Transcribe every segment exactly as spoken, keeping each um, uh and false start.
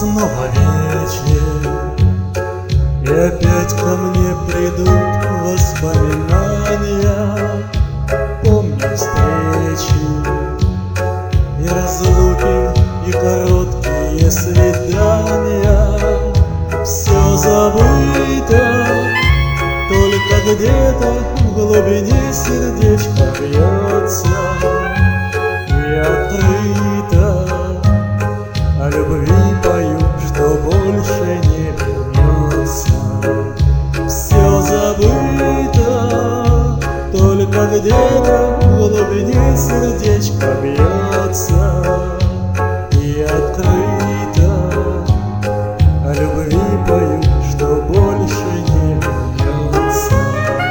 снова вечер, и опять ко мне придут воспоминания. Помню встречи и разлуки, и короткие свидания. Все забыто, только где-то в глубине сердечко бьется и открыто. О любви пою, что больше не вернется. Все забыто, только где-то в глубине сердечко бьется и открыто. О любви пою, что больше не вернется.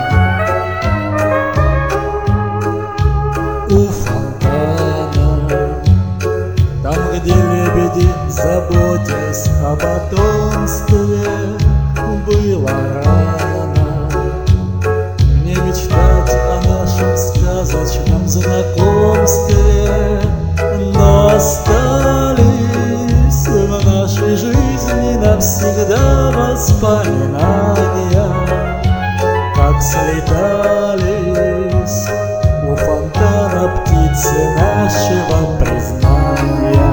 У фонтана, там, где лебеди, заботясь о потомстве, было рано мне мечтать о нашем сказочном знакомстве. Но остались в нашей жизни навсегда воспоминания, как слетались у фонтана птицы нашего признания.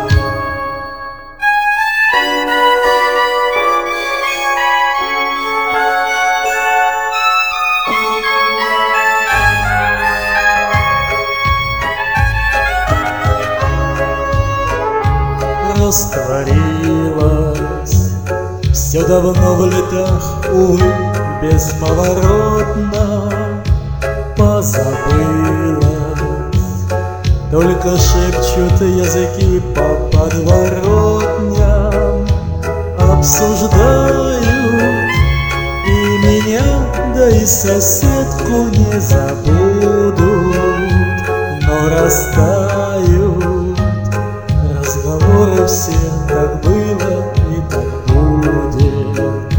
Растворилось все давно в летах, увы, бесповоротно позабылось. Только шепчут языки по подворотням, обсуждают и меня, да и соседку не забудут, но растают разговоры все, как было и так будет.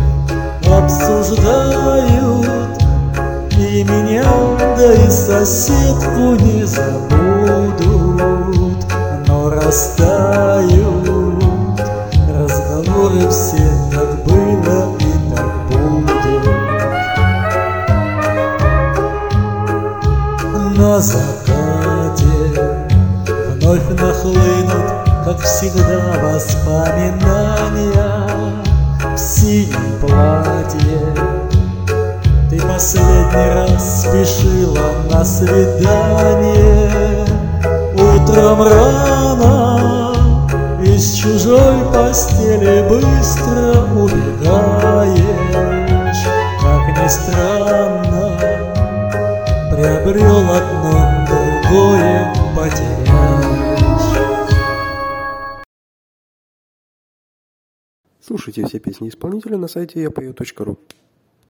Обсуждают и меня, да и соседку не забудут, но растают разговоры все, как было и так будет. На закате вновь нахлынут, как всегда, воспоминания. В синем платье ты последний раз спешила на свидание. Утром рано из чужой постели быстро убегаешь. Как ни странно, приобрел одно, другое потеряешь. Слушайте все песни исполнителя на сайте я пою точка ру.